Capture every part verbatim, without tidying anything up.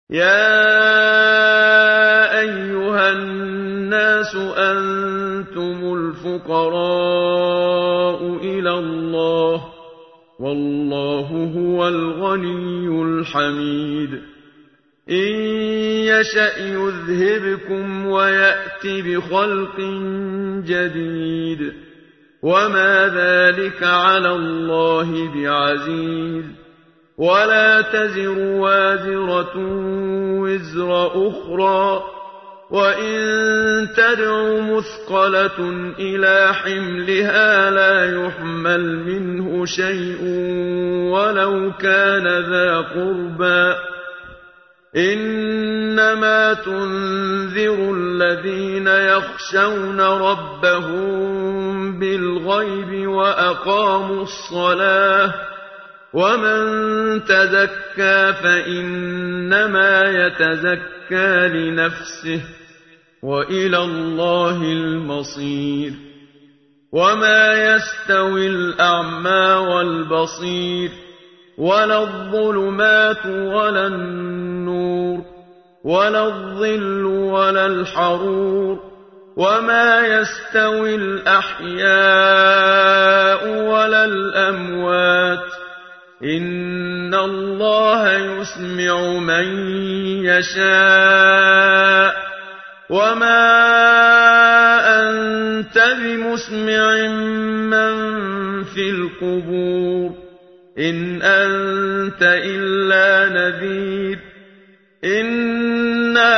يَا أَيُّهَا النَّاسُ أَنتُمُ الْفُقَرَاءُ إِلَى اللَّهِ وَاللَّهُ هُوَ الْغَنِيُّ الْحَمِيدُ إِن يَشَأْ يُذْهِبْكُمْ وَيَأْتِ بِخَلْقٍ جَدِيدٍ وَمَا ذَلِكَ عَلَى اللَّهِ بِعَزِيزٍ وَلَا تَزِرُ وَازِرَةٌ وِزْرَ أُخْرَىٰ وَإِن تَدْعُ مُثْقَلَةٌ إِلَىٰ حِمْلِهَا لَا يُحْمَلْ مِنْهُ شَيْءٌ وَلَوْ كَانَ ذَا قُرْبَىٰ إِنَّمَا تُنذِرُ الَّذِينَ يَخْشَوْنَ رَبَّهُم بِالْغَيْبِ وَأَقَامُوا الصَّلَاةَ وَمَن تَزَكَّىٰ فَإِنَّمَا يَتَزَكَّىٰ لِنَفْسِهِ وَإِلَى اللَّهِ الْمَصِيرُ وَمَا يَسْتَوِي الْأَعْمَىٰ وَالْبَصِيرُ وَلَا الظُّلُمَاتُ وَلَا النُّورُ وَلَا الظِّلُّ وَلَا الْحَرُورُ وَمَا يَسْتَوِي الْأَحْيَاءُ وَلَا الْأَمْوَاتُ إِنَّ اللَّهَ يُسْمِعُ مَن يَشَاءُ وَمَا أَنتَ بِمُسْمِعٍ مَّن فِي الْقُبُورِ إِنْ أَنتَ إِلَّا نَذِيرٌ إِنَّا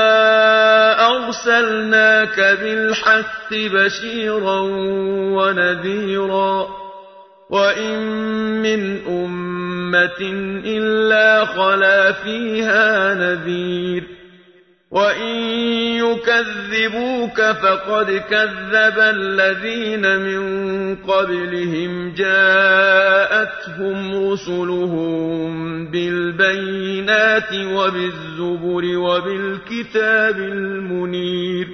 أَرْسَلْنَاكَ بِالْحَقِّ بَشِيرًا وَنَذِيرًا وَإِن مِّنْ أُمَّةٍ إِلَّا خَلَا فِيهَا نَذِيرٌ وَإِن يُكَذِّبُوكَ فَقَدْ كَذَّبَ الَّذِينَ مِن قَبْلِهِمْ جَاءَتْهُمْ رُسُلُهُم بِالْبَيِّنَاتِ وَبِالزُّبُرِ وَبِالْكِتَابِ الْمُنِيرِ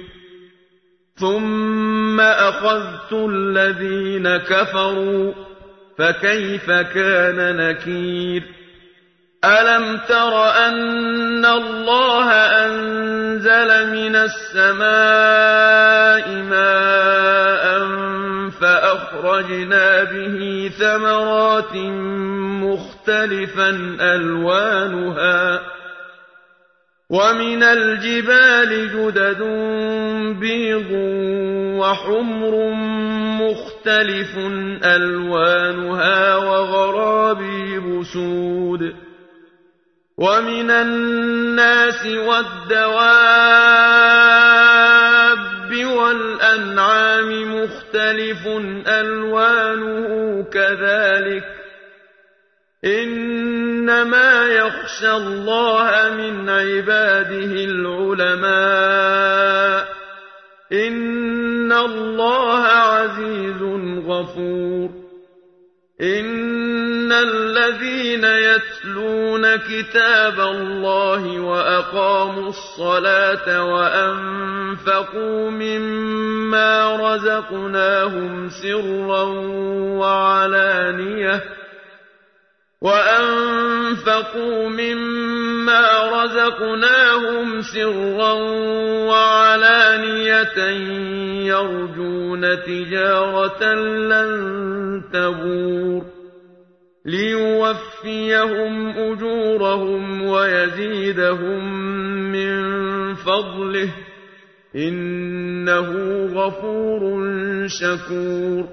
ثُمَّ أَخَذْتُ الَّذِينَ كَفَرُوا فَكَيْفَ كَانَ نَكِيرِ أَلَمْ تَرَ أَنَّ اللَّهَ أَنزَلَ مِنَ السَّمَاءِ مَاءً فَأَخْرَجْنَا بِهِ ثَمَرَاتٍ مُّخْتَلِفًا أَلْوَانُهَا وَمِنَ الْجِبَالِ جُدَدٌ بِيضٌ وَحُمْرٌ مُّخْتَلِفٌ أَلْوَانُهَا وَغَرَابِيبُ سُودٌ وَمِنَ النَّاسِ وَالدَّوَابِّ وَالْأَنْعَامِ مُخْتَلِفٌ أَلْوَانُهُ كَذَٰلِكَ إِنَّمَا يَخْشَى اللَّهَ مِنْ عِبَادِهِ الْعُلَمَاءُ إِنَّ اللَّهَ عَزِيزٌ غَفُورٌ إِنَّ الَّذِينَ يَتْلُونَ كِتَابَ اللَّهِ وَأَقَامُوا الصَّلَاةَ وَأَنفَقُوا مِمَّا رَزَقْنَاهُمْ سِرًّا وَعَلَانِيَةً وَأَنفَقُوا مِمَّا رَزَقْنَاهُمْ سِرًّا وَعَلَانِيَةً يَرْجُونَ تِجَارَةً لَّن تَبُورَ لِيُوَفِّيَهُمْ أُجُورَهُمْ وَيَزِيدَهُم مِّن فَضْلِهِ إِنَّهُ غَفُورٌ شَكُورٌ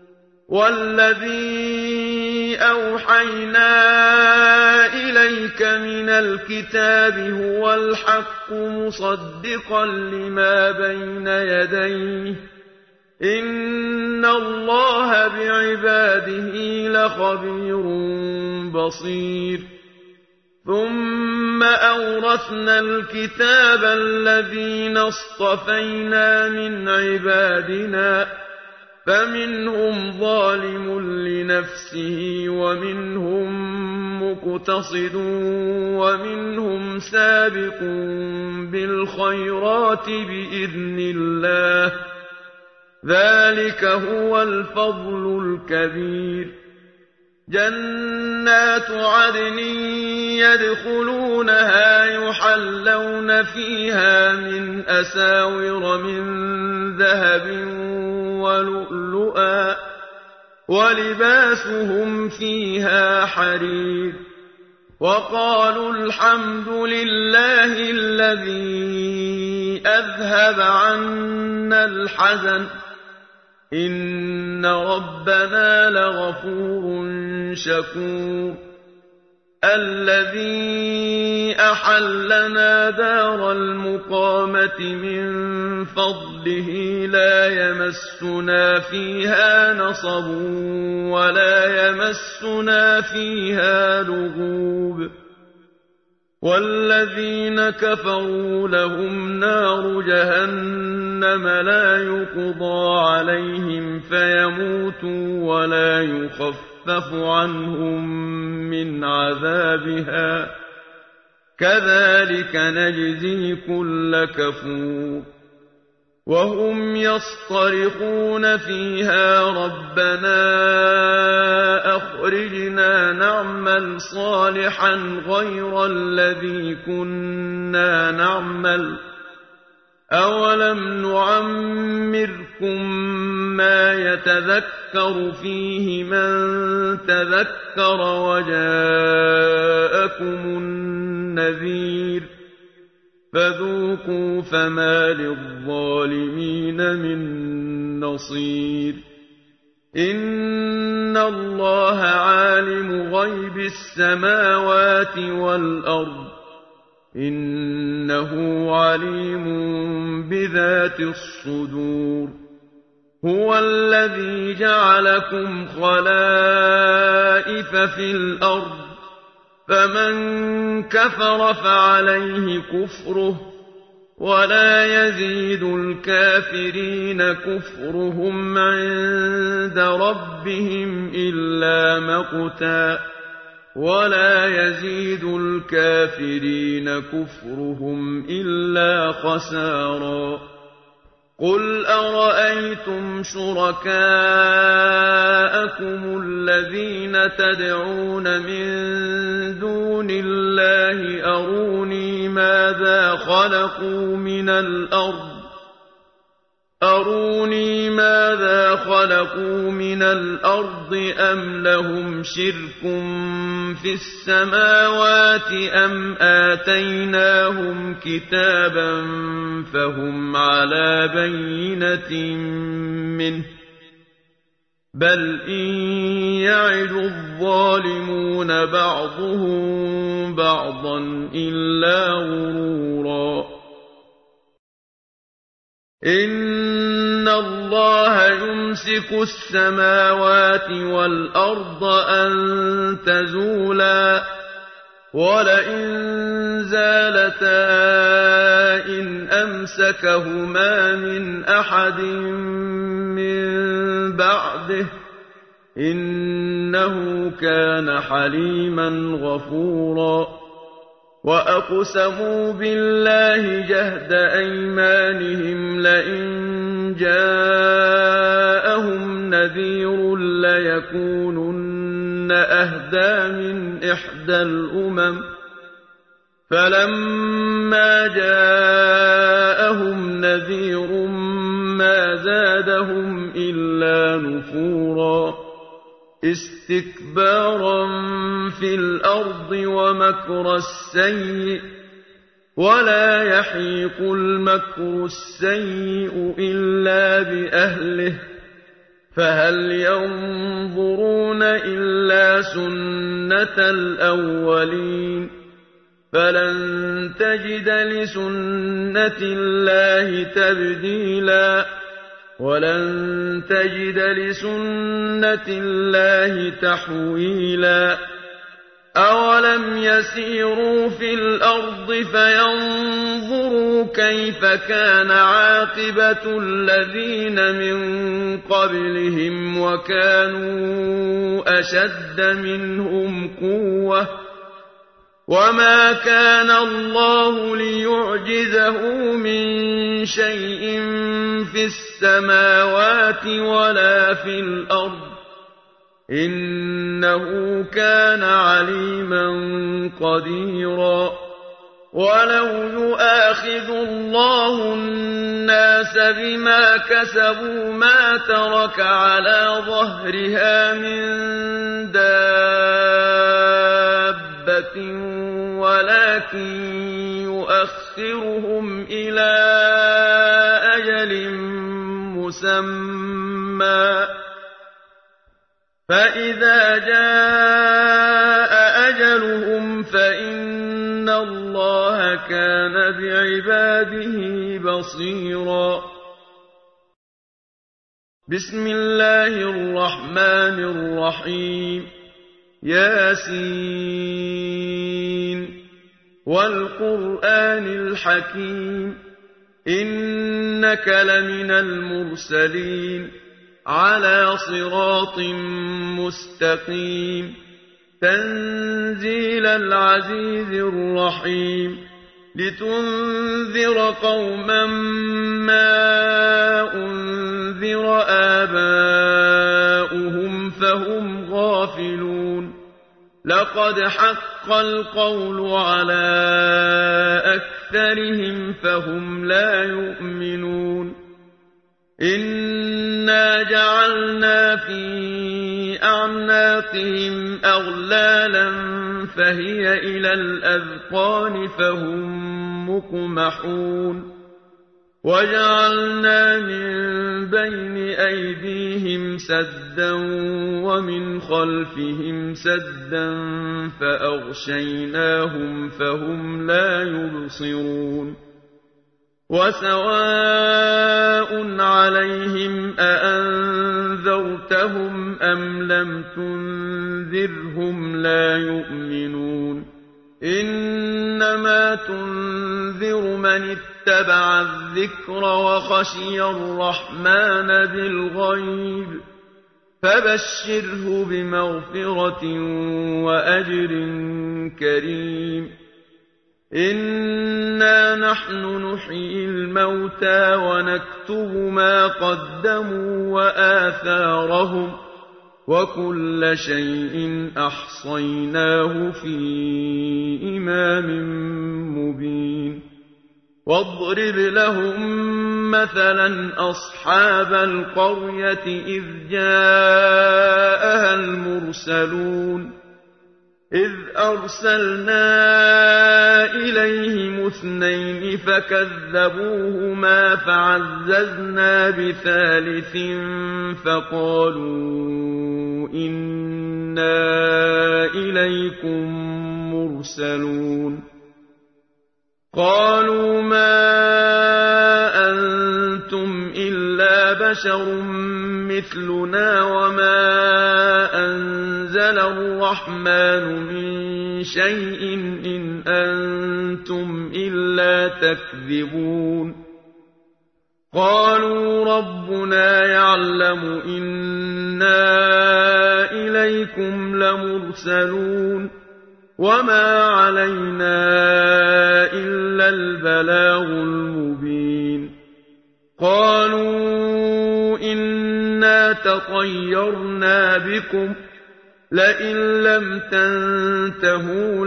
وَالَّذِي أَوْحَيْنَا إِلَيْكَ مِنَ الْكِتَابِ هُوَ الْحَقُّ مُصَدِّقًا لِّمَا بَيْنَ يَدَيْهِ إِنَّ اللَّهَ بِعِبَادِهِ لَخَبِيرٌ بَصِيرٌ ثُمَّ أَوْرَثْنَا الْكِتَابَ الَّذِينَ اصْطَفَيْنَا مِنْ عِبَادِنَا فَمِنْهُمْ ظَالِمٌ لِّنَفْسِهِ وَمِنْهُم مُّقْتَصِدٌ وَمِنْهُمْ سَابِقٌ بِالْخَيْرَاتِ بِإِذْنِ اللَّهِ ذَلِكَ هُوَ الْفَضْلُ الْكَبِيرُ جَنَّاتُ عَدْنٍ يَدْخُلُونَهَا يحلون فيها من أساور من ذهب ولؤلؤا ولباسهم فيها حرير وقالوا الحمد لله الذي أذهب عنا الحزن إن ربنا لغفور شكور الذي أحلنا دار المقامة من فضله لا يمسنا فيها نصب ولا يمسنا فيها لغوب والذين كفروا لهم نار جهنم لا يقضى عليهم فيموتوا ولا يخفف عنهم من عذابها كذلك نجزي كل كفور وهم يصطرخون فيها ربنا أخرجنا نعمل صالحا غير الذي كنا نعمل أولم نعمركم ما يتذكر فيه من تذكر وجاءكم النذير فذوقوا فما للظالمين من نصير إن الله عالم غيب السماوات والأرض إنه عليم بذات الصدور هو الذي جعلكم خلائف في الأرض فمن كفر فعليه كفره ولا يزيد الكافرين كفرهم عند ربهم إلا مقتا ولا يزيد الكافرين كفرهم إلا خسارا قل أرأيتم شركاءكم الذين تدعون من دون الله أروني ماذا خلقوا من الأرض أروني ماذا خلقوا من الأرض أم لهم شرك في السماوات أم آتيناهم كتابا فهم على بينة منه بل إن يعد الظالمون بعضهم بعضا إلا غرورا إن الله يمسك السماوات والأرض أن تزولا ولئن زالتا إن أمسكهما من أحد من بعده إنه كان حليما غفورا وأقسموا بالله جهد أيمانهم لئن جاءهم نذير ليكونن أهدى من إحدى الأمم فلما جاءهم نذير ما زادهم إلا نفورا استكبارا في الأرض ومكر السيء ولا يحيق المكر السيء إلا بأهله فهل ينظرون إلا سنة الأولين فلن تجد لسنة الله تبديلا ولن تجد لسنة الله تحويلا أولم يسيروا في الأرض فينظروا كيف كان عاقبة الذين من قبلهم وكانوا أشد منهم قوة وما كان الله ليعجزه من شيء في السماوات ولا في الأرض إنه كان عليما قديرا ولو يؤاخذ الله الناس بما كسبوا ما ترك على ظهرها من دابة ولكن يؤخرهم إلى أجل مسمى فإذا جاء أجلهم فإن الله كان بعباده بصيرا. بسم الله الرحمن الرحيم. ياسين والقرآن الحكيم إنك لمن المرسلين على صراط مستقيم تنزيل العزيز الرحيم لتنذر قوما ما أنذر آباؤهم فهم غافلون لقد حق القول على أكثرهم فهم لا يؤمنون إنا جعلنا في أعناقهم أغلالا فهي إلى الأذقان فهم مقمحون وجعلنا من بين أيديهم سدا ومن خلفهم سدا فأغشيناهم فهم لا يبصرون وسواء عليهم أأنذرتهم أم لم تنذرهم لا يؤمنون إنما تنذر من اتبع الذكر وخشي الرحمن بالغيب فبشره بمغفرة وأجر كريم إنا نحن نحيي الموتى ونكتب ما قدموا وآثارهم وكل شيء أحصيناه في إمام مبين واضرب لهم مثلا أصحاب القرية إذ جاءها المرسلون إذ أرسلنا إليهم اثنين فكذبوهما فعززنا بثالث فقالوا إنا إليكم مرسلون قالوا ما أنتم إلا بشر مثلنا وما أنزل الرحمن من شيء إن أنتم إلا تكذبون قالوا ربنا يعلم إنا إليكم لمرسلون وما علينا إلا البلاغ المبين قالوا إنا تطيرنا بكم لئن لم تنتهوا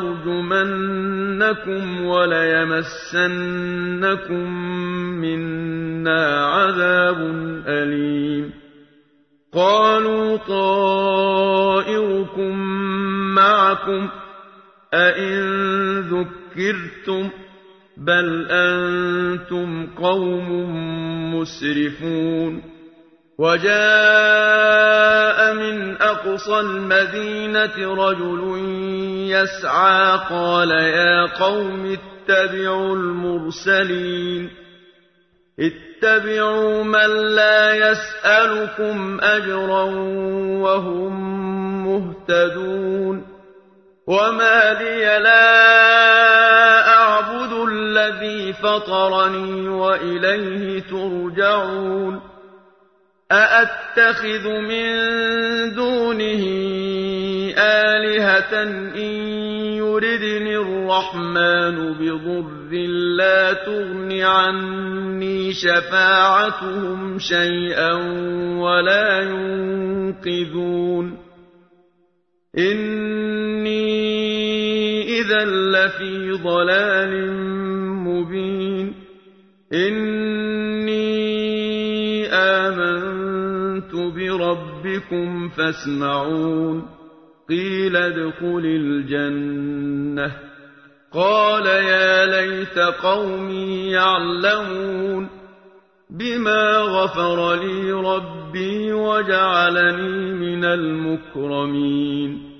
لنرجمنكم وليمسنكم منا عذاب أليم قالوا طائركم معكم أئن ذكرتم بل أنتم قوم مسرفون وجاء من أقصى المدينة رجل يسعى قال يا قوم اتبعوا المرسلين اتبعوا من لا يسألكم أجرا وهم مهتدون وما لي لا أعبد الذي فطرني وإليه ترجعون أأتخذ من دونه آلهة إن يردني الرحمن بضر لا تغن عني شفاعتهم شيئا ولا ينقذون إني إِذًا لَّفِي ضَلَالٍ مُّبِينٍ إِنِّي آمَنتُ بِرَبِّكُمْ فَاسْمَعُونِ قِيلَ ادْخُلِ الْجَنَّةَ قَالَ يَا لَيْتَ قَوْمِي يَعْلَمُونَ بِمَا غَفَرَ لِي رَبِّي وَجَعَلَنِي مِنَ الْمُكْرَمِينَ